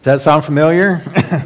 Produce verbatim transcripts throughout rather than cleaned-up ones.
Does that sound familiar?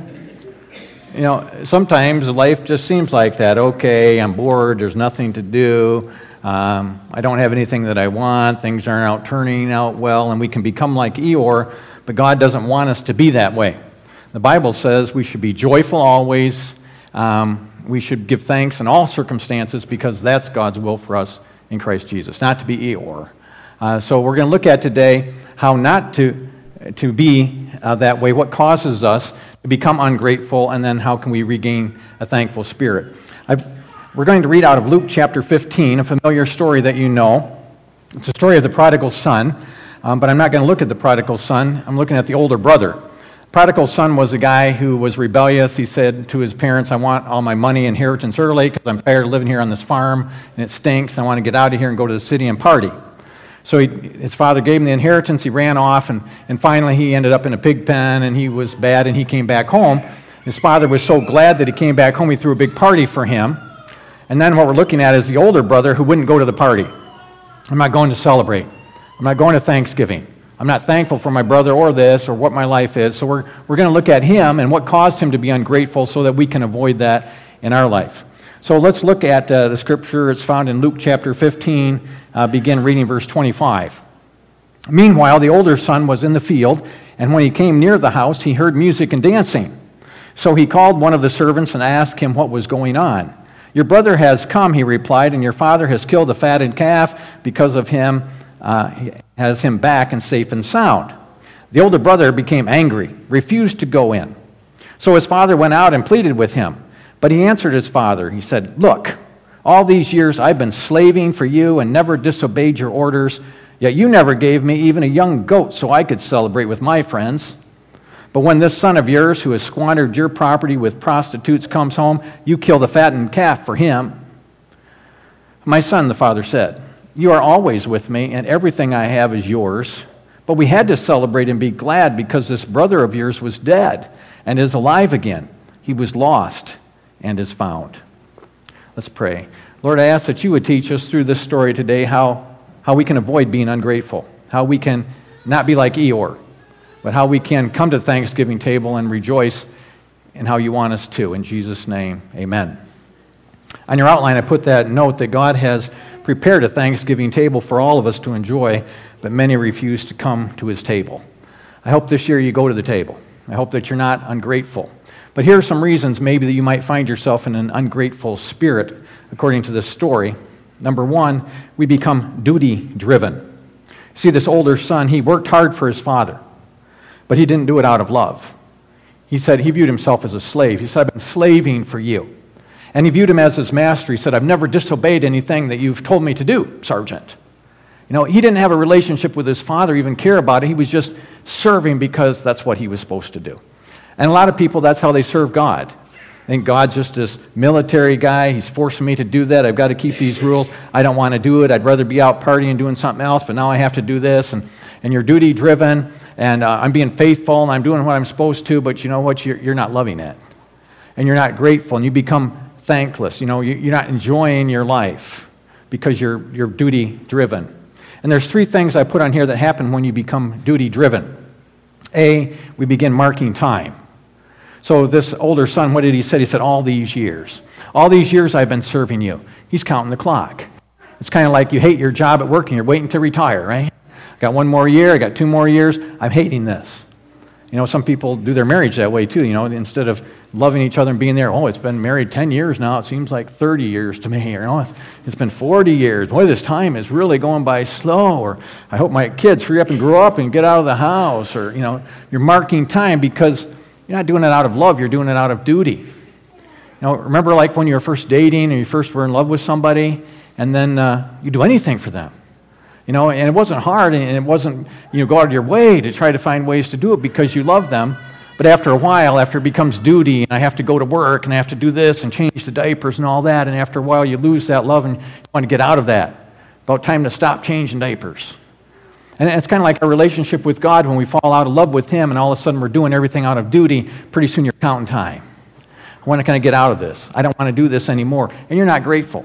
You know, sometimes life just seems like that. Okay, I'm bored, there's nothing to do, um, I don't have anything that I want, things aren't out turning out well, and we can become like Eeyore, but God doesn't want us to be that way. The Bible says we should be joyful always, um, we should give thanks in all circumstances because that's God's will for us in Christ Jesus, not to be Eeyore. Uh, so we're going to look at today how not to, to be uh, that way, what causes us to become ungrateful, and then how can we regain a thankful spirit. I've, we're going to read out of Luke chapter fifteen, a familiar story that you know. It's a story of the prodigal son, um, but I'm not going to look at the prodigal son. I'm looking at the older brother. Prodigal son was a guy who was rebellious. He said to his parents, I want all my money, inheritance early because I'm tired of living here on this farm and it stinks. I want to get out of here and go to the city and party. So he, his father gave him the inheritance, he ran off, and, and finally he ended up in a pig pen, and he was bad, and he came back home. His father was so glad that he came back home, he threw a big party for him. And then what we're looking at is the older brother who wouldn't go to the party. I'm not going to celebrate. I'm not going to Thanksgiving. I'm not thankful for my brother or this or what my life is. So we're, we're going to look at him and what caused him to be ungrateful so that we can avoid that in our life. So let's look at uh, the scripture. It's found in Luke chapter fifteen. Uh, begin reading verse twenty-five. Meanwhile, the older son was in the field, and when he came near the house, he heard music and dancing. So he called one of the servants and asked him what was going on. Your brother has come, he replied, and your father has killed a fatted calf. Because of him, uh, he has him back and safe and sound. The older brother became angry, refused to go in. So his father went out and pleaded with him. But he answered his father. He said, Look, all these years I've been slaving for you and never disobeyed your orders, yet you never gave me even a young goat so I could celebrate with my friends. But when this son of yours who has squandered your property with prostitutes comes home, you kill the fattened calf for him. My son, the father said, you are always with me, and everything I have is yours. But we had to celebrate and be glad because this brother of yours was dead and is alive again. He was lost and is found. Let's pray. Lord, I ask that you would teach us through this story today how, how we can avoid being ungrateful, how we can not be like Eeyore, but how we can come to the Thanksgiving table and rejoice in how you want us to. In Jesus' name, amen. On your outline, I put that note that God has prepared a Thanksgiving table for all of us to enjoy, but many refuse to come to his table. I hope this year you go to the table. I hope that you're not ungrateful. But here are some reasons maybe that you might find yourself in an ungrateful spirit, according to this story. Number one, we become duty-driven. See, this older son, he worked hard for his father, but he didn't do it out of love. He said he viewed himself as a slave. He said, I've been slaving for you. And he viewed him as his master. He said, I've never disobeyed anything that you've told me to do, Sergeant. You know, he didn't have a relationship with his father, even care about it. He was just serving because that's what he was supposed to do. And a lot of people, that's how they serve God. I think God's just this military guy. He's forcing me to do that. I've got to keep these rules. I don't want to do it. I'd rather be out partying doing something else, but now I have to do this. And, and you're duty-driven, and uh, I'm being faithful, and I'm doing what I'm supposed to, but you know what? You're, you're not loving it. And you're not grateful, and you become thankless. You know, you, you're not enjoying your life because you're, you're duty-driven. And there's three things I put on here that happen when you become duty-driven. A, we begin marking time. So this older son, what did he say? He said, all these years. All these years I've been serving you. He's counting the clock. It's kind of like you hate your job at work and you're waiting to retire, right? I got one more year, I got two more years, I'm hating this. You know, some people do their marriage that way too, you know, instead of loving each other and being there, oh, it's been married ten years now, it seems like thirty years to me, or oh, it's, it's been forty years. Boy, this time is really going by slow, or I hope my kids hurry up and grow up and get out of the house, or, you know, you're marking time because you're not doing it out of love, you're doing it out of duty. You know, remember like when you were first dating or you first were in love with somebody, and then uh, you do anything for them. You know, and it wasn't hard, and it wasn't, you know, go out of your way to try to find ways to do it because you love them. But after a while, after it becomes duty, and I have to go to work, and I have to do this, and change the diapers and all that, and after a while you lose that love and you want to get out of that. About time to stop changing diapers. And it's kind of like our relationship with God when we fall out of love with him, and all of a sudden we're doing everything out of duty. Pretty soon you're counting time. I want to kind of get out of this. I don't want to do this anymore. And you're not grateful.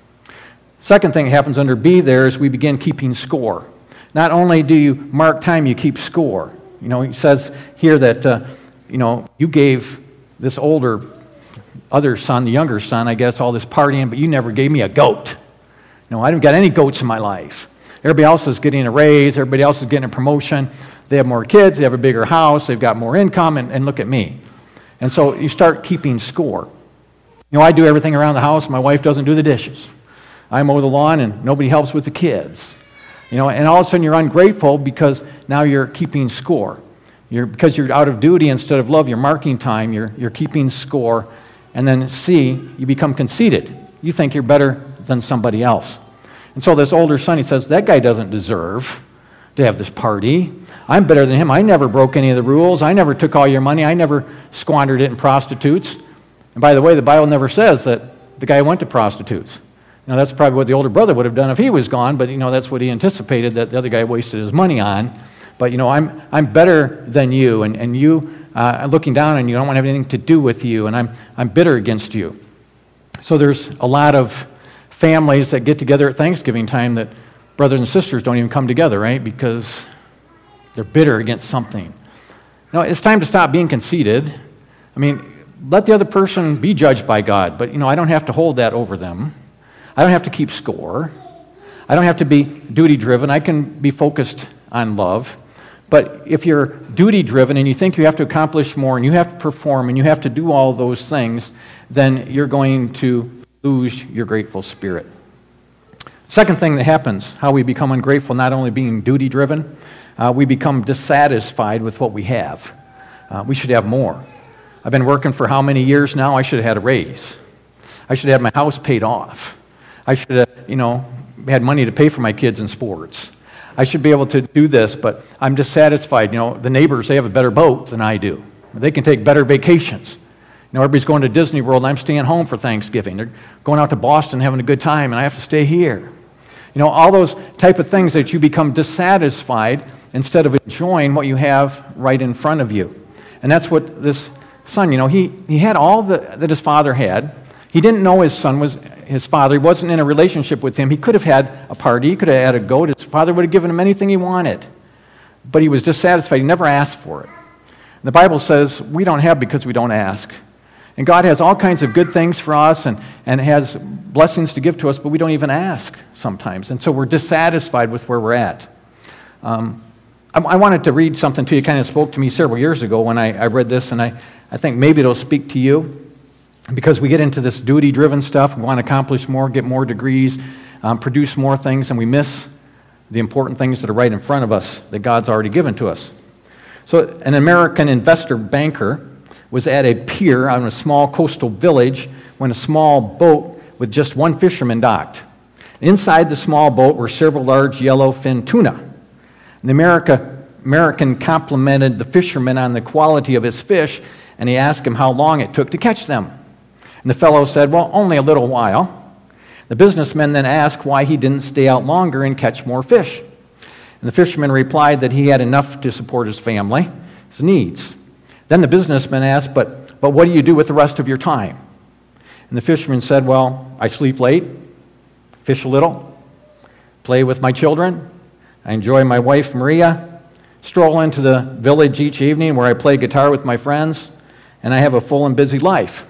Second thing that happens under B there is we begin keeping score. Not only do you mark time, you keep score. You know, he says here that, uh, you know, you gave this older, other son, the younger son, I guess, all this partying, but you never gave me a goat. You know, I haven't got any goats in my life. Everybody else is getting a raise. Everybody else is getting a promotion. They have more kids. They have a bigger house. They've got more income, and, and look at me. And so you start keeping score. You know, I do everything around the house. My wife doesn't do the dishes. I mow the lawn, and nobody helps with the kids. You know, and all of a sudden you're ungrateful because now you're keeping score. You're, because you're out of duty instead of love, you're marking time, you're, you're keeping score. And then C, you become conceited. You think you're better than somebody else. And so this older son, he says, that guy doesn't deserve to have this party. I'm better than him. I never broke any of the rules. I never took all your money. I never squandered it in prostitutes. And by the way, the Bible never says that the guy went to prostitutes. Now, that's probably what the older brother would have done if he was gone, but, you know, that's what he anticipated that the other guy wasted his money on. But, you know, I'm I'm better than you, and, and you, uh, looking down on you, I don't want to have anything to do with you, and I'm I'm bitter against you. So there's a lot of families that get together at Thanksgiving time that brothers and sisters don't even come together, right, because they're bitter against something. No, it's time to stop being conceited. I mean, let the other person be judged by God, but, you know, I don't have to hold that over them. I don't have to keep score. I don't have to be duty-driven. I can be focused on love. But if you're duty-driven and you think you have to accomplish more and you have to perform and you have to do all those things, then you're going to lose your grateful spirit. Second thing that happens, how we become ungrateful, not only being duty-driven, uh, we become dissatisfied with what we have. Uh, we should have more. I've been working for how many years now? I should have had a raise. I should have had my house paid off. I should have, you know, had money to pay for my kids in sports. I should be able to do this, but I'm dissatisfied. You know, the neighbors, they have a better boat than I do. They can take better vacations. You know, everybody's going to Disney World, and I'm staying home for Thanksgiving. They're going out to Boston having a good time, and I have to stay here. You know, all those type of things that you become dissatisfied instead of enjoying what you have right in front of you. And that's what this son, you know, he, he had all the, that his father had. He didn't know his son was his father. He wasn't in a relationship with him. He could have had a party. He could have had a goat. His father would have given him anything he wanted. But he was dissatisfied. He never asked for it. And the Bible says we don't have because we don't ask. And God has all kinds of good things for us and, and has blessings to give to us, but we don't even ask sometimes. And so we're dissatisfied with where we're at. Um, I, I wanted to read something to you. It kind of spoke to me several years ago when I, I read this, and I, I think maybe it'll speak to you. Because we get into this duty-driven stuff, we want to accomplish more, get more degrees, um, produce more things, and we miss the important things that are right in front of us that God's already given to us. So an American investor banker was at a pier on a small coastal village when a small boat with just one fisherman docked. Inside the small boat were several large yellowfin tuna. And the America, American complimented the fisherman on the quality of his fish, and he asked him how long it took to catch them. And the fellow said, well, only a little while. The businessman then asked why he didn't stay out longer and catch more fish. And the fisherman replied that he had enough to support his family, his needs. Then the businessman asked, but, but what do you do with the rest of your time? And the fisherman said, well, I sleep late, fish a little, play with my children, I enjoy my wife Maria, stroll into the village each evening where I play guitar with my friends, and I have a full and busy life.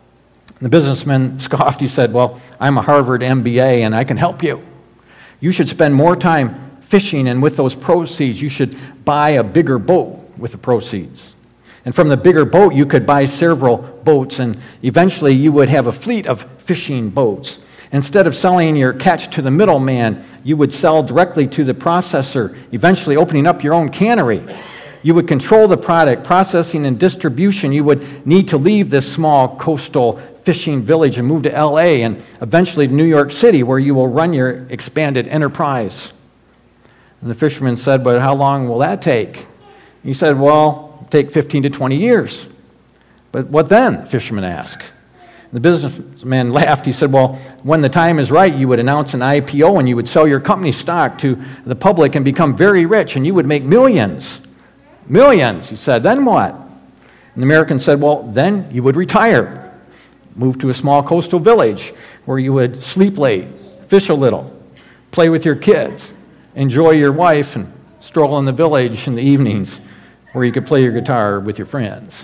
The businessman scoffed. He said, well, I'm a Harvard M B A and I can help you. You should spend more time fishing, and with those proceeds, you should buy a bigger boat with the proceeds. And from the bigger boat, you could buy several boats, and eventually you would have a fleet of fishing boats. Instead of selling your catch to the middleman, you would sell directly to the processor, eventually opening up your own cannery. You would control the product, processing and distribution. You would need to leave this small coastal fishing village and move to L A and eventually to New York City, where you will run your expanded enterprise. And the fisherman said, but how long will that take? He said, well, it'll take fifteen to twenty years. But what then? The fisherman asked. The businessman laughed. He said, well, when the time is right, you would announce an I P O and you would sell your company stock to the public and become very rich, and you would make millions. Millions, he said. Then what? And the American said, well, then you would retire. Move to a small coastal village where you would sleep late, fish a little, play with your kids, enjoy your wife, and stroll in the village in the evenings where you could play your guitar with your friends.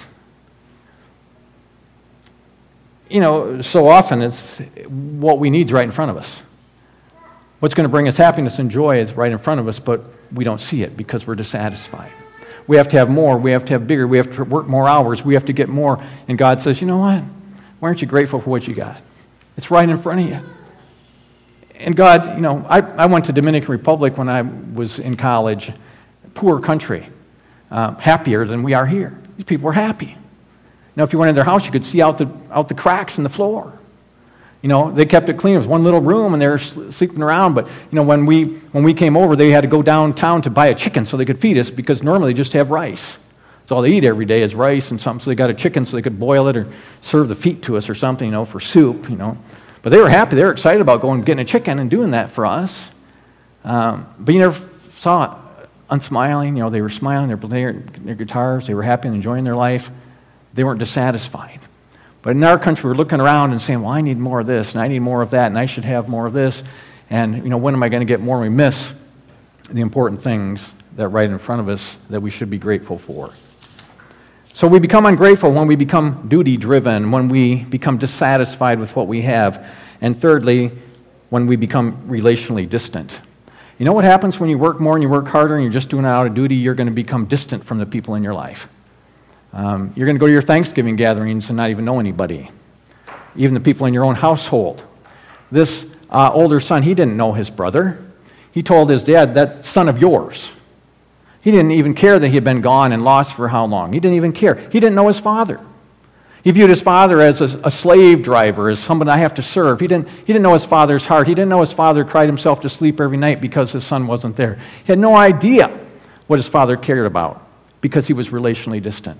You know, so often it's what we need is right in front of us. What's going to bring us happiness and joy is right in front of us, but we don't see it because we're dissatisfied. We have to have more. We have to have bigger. We have to work more hours. We have to get more. And God says, you know what? Why aren't you grateful for what you got? It's right in front of you. And God, you know, I, I went to Dominican Republic when I was in college. Poor country. Uh, happier than we are here. These people were happy. Now, if you went in their house, you could see out the out the cracks in the floor. You know, they kept it clean. It was one little room, and they were sleeping around. But, you know, when we when we came over, they had to go downtown to buy a chicken so they could feed us, because normally they just have rice. That's all they eat every day is rice and something. So they got a chicken so they could boil it or serve the feet to us or something, you know, for soup, you know. But they were happy. They were excited about going and getting a chicken and doing that for us. Um, but you never saw it unsmiling. You know, they were smiling. They were playing their guitars. They were happy and enjoying their life. They weren't dissatisfied. But in our country, we're looking around and saying, well, I need more of this, and I need more of that, and I should have more of this. And, you know, when am I going to get more? We miss the important things that are right in front of us that we should be grateful for. So we become ungrateful when we become duty-driven, when we become dissatisfied with what we have, and thirdly, when we become relationally distant. You know what happens when you work more and you work harder and you're just doing it out of duty? You're going to become distant from the people in your life. Um, you're going to go to your Thanksgiving gatherings and not even know anybody, even the people in your own household. This uh, older son, he didn't know his brother. He told his dad, that son of yours. He didn't even care that he had been gone and lost for how long. He didn't even care. He didn't know his father. He viewed his father as a, a slave driver, as somebody I have to serve. He didn't, he didn't know his father's heart. He didn't know his father cried himself to sleep every night because his son wasn't there. He had no idea what his father cared about because he was relationally distant.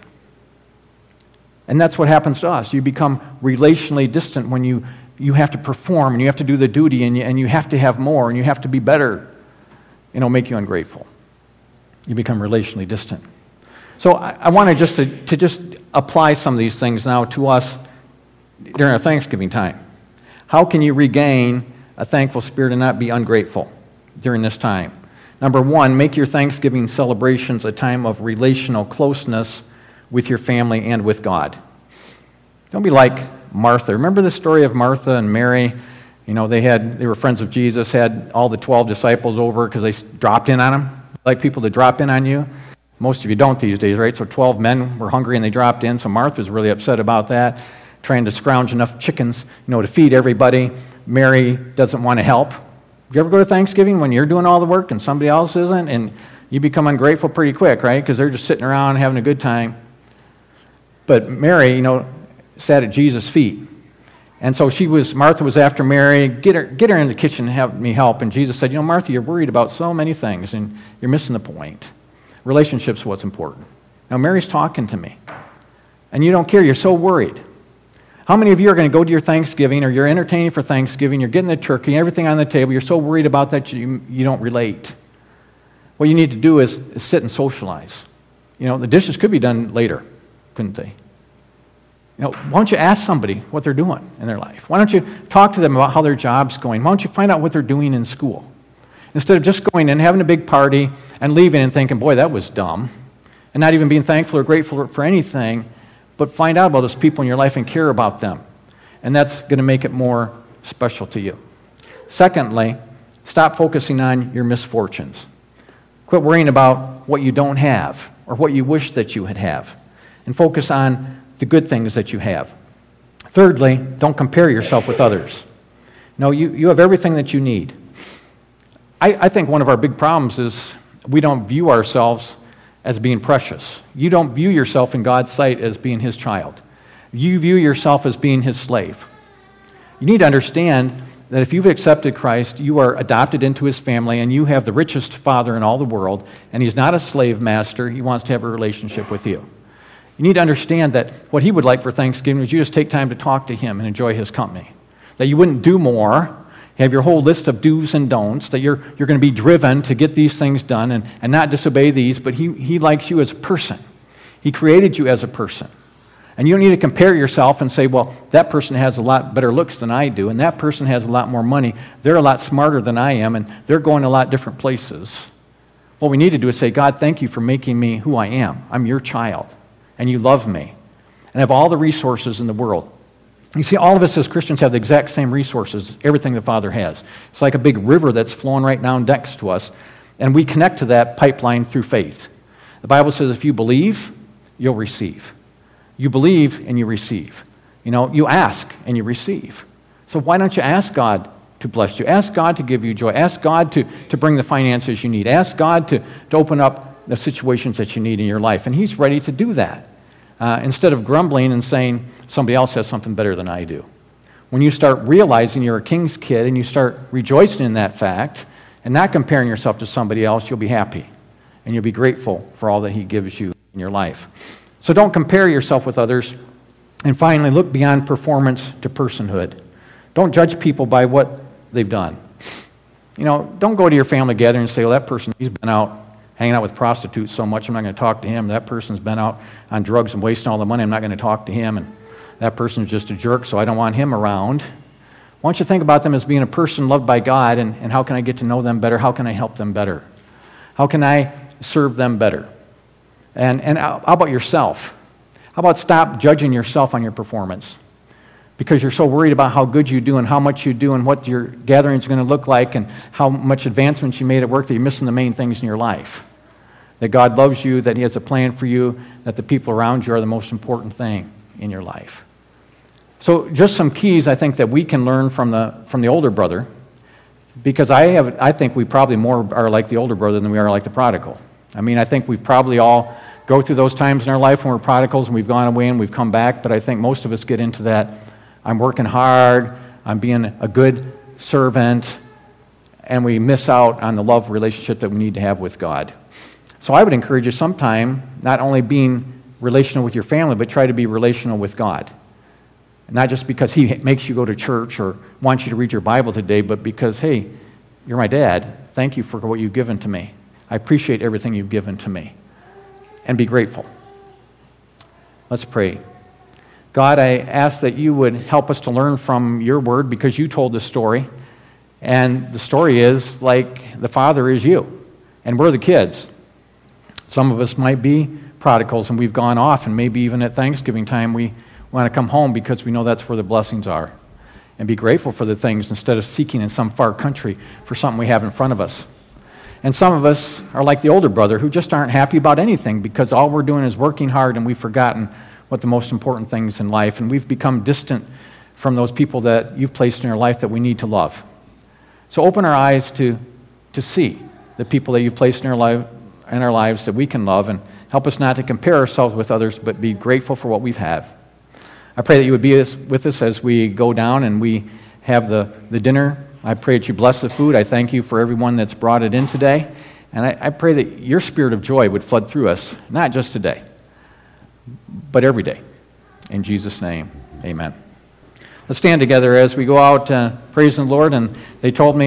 And that's what happens to us. You become relationally distant when you, you have to perform and you have to do the duty and you, and you have to have more and you have to be better. And it'll make you ungrateful. You become relationally distant. So I, I wanted just to, to just apply some of these things now to us during our Thanksgiving time. How can you regain a thankful spirit and not be ungrateful during this time? Number one, make your Thanksgiving celebrations a time of relational closeness with your family and with God. Don't be like Martha. Remember the story of Martha and Mary? You know, they had they were friends of Jesus, had all the twelve disciples over because they dropped in on him. Like people to drop in on you. Most of you don't these days, right? So twelve men were hungry and they dropped in. So Martha's really upset about that, trying to scrounge enough chickens, you know, to feed everybody. Mary doesn't want to help. Do you ever go to Thanksgiving when you're doing all the work and somebody else isn't? And you become ungrateful pretty quick, right? Because they're just sitting around having a good time. But Mary, you know, sat at Jesus' feet. And so she was, Martha was after Mary, get her, get her in the kitchen and have me help. And Jesus said, you know, Martha, you're worried about so many things and you're missing the point. Relationships are what's important. Now, Mary's talking to me. And you don't care, you're so worried. How many of you are going to go to your Thanksgiving or you're entertaining for Thanksgiving, you're getting the turkey, everything on the table, you're so worried about that you, you don't relate. What you need to do is, is sit and socialize. You know, the dishes could be done later, couldn't they? You know, why don't you ask somebody what they're doing in their life? Why don't you talk to them about how their job's going? Why don't you find out what they're doing in school? Instead of just going and having a big party and leaving and thinking, boy, that was dumb, and not even being thankful or grateful for anything, but find out about those people in your life and care about them. And that's going to make it more special to you. Secondly, stop focusing on your misfortunes. Quit worrying about what you don't have or what you wish that you had have, and focus on the good things that you have. Thirdly, don't compare yourself with others. No, you, you have everything that you need. I, I think one of our big problems is we don't view ourselves as being precious. You don't view yourself in God's sight as being His child. You view yourself as being His slave. You need to understand that if you've accepted Christ, you are adopted into His family and you have the richest Father in all the world, and He's not a slave master. He wants to have a relationship with you. You need to understand that what He would like for Thanksgiving is you just take time to talk to Him and enjoy His company. That you wouldn't do more, have your whole list of do's and don'ts, that you're, you're going to be driven to get these things done and, and not disobey these, but he, he likes you as a person. He created you as a person. And you don't need to compare yourself and say, well, that person has a lot better looks than I do, and that person has a lot more money. They're a lot smarter than I am, and they're going a lot different places. What we need to do is say, God, thank you for making me who I am. I'm your child, and you love me, and I have all the resources in the world. You see, all of us as Christians have the exact same resources, everything the Father has. It's like a big river that's flowing right now next to us, and we connect to that pipeline through faith. The Bible says if you believe, you'll receive. You believe and you receive. You know, you ask and you receive. So why don't you ask God to bless you? Ask God to give you joy. Ask God to, to bring the finances you need. Ask God to, to open up the situations that you need in your life, and He's ready to do that. Uh, instead of grumbling and saying, somebody else has something better than I do. When you start realizing you're a king's kid and you start rejoicing in that fact and not comparing yourself to somebody else, you'll be happy and you'll be grateful for all that He gives you in your life. So don't compare yourself with others. And finally, look beyond performance to personhood. Don't judge people by what they've done. You know, don't go to your family gathering and say, well, that person, he's been out hanging out with prostitutes so much, I'm not going to talk to him. That person's been out on drugs and wasting all the money, I'm not going to talk to him. And that person's just a jerk, so I don't want him around. Why don't you think about them as being a person loved by God, and, and how can I get to know them better? How can I help them better? How can I serve them better? And, and how about yourself? How about stop judging yourself on your performance? Because you're so worried about how good you do and how much you do and what your gathering is going to look like and how much advancements you made at work that you're missing the main things in your life. That God loves you, that He has a plan for you, that the people around you are the most important thing in your life. So just some keys I think that we can learn from the from the older brother, because I have I think we probably more are like the older brother than we are like the prodigal. I mean, I think we probably all go through those times in our life when we're prodigals and we've gone away and we've come back, but I think most of us get into that, I'm working hard, I'm being a good servant, and we miss out on the love relationship that we need to have with God. So I would encourage you sometime, not only being relational with your family, but try to be relational with God. Not just because He makes you go to church or wants you to read your Bible today, but because, hey, you're my dad. Thank you for what you've given to me. I appreciate everything you've given to me. And be grateful. Let's pray. God, I ask that you would help us to learn from your word, because you told the story. And the story is like the Father is you, and we're the kids. Some of us might be prodigals, and we've gone off, and maybe even at Thanksgiving time we want to come home because we know that's where the blessings are. And be grateful for the things instead of seeking in some far country for something we have in front of us. And some of us are like the older brother who just aren't happy about anything because all we're doing is working hard and we've forgotten what the most important things in life, and we've become distant from those people that you've placed in our life that we need to love. So open our eyes to, to see the people that you've placed in our, life, in our lives that we can love, and help us not to compare ourselves with others, but be grateful for what we've had. I pray that you would be with us as we go down and we have the, the dinner. I pray that you bless the food. I thank you for everyone that's brought it in today. And I, I pray that your spirit of joy would flood through us, not just today, but every day. In Jesus' name, amen. Let's stand together as we go out uh, praising the Lord. And they told me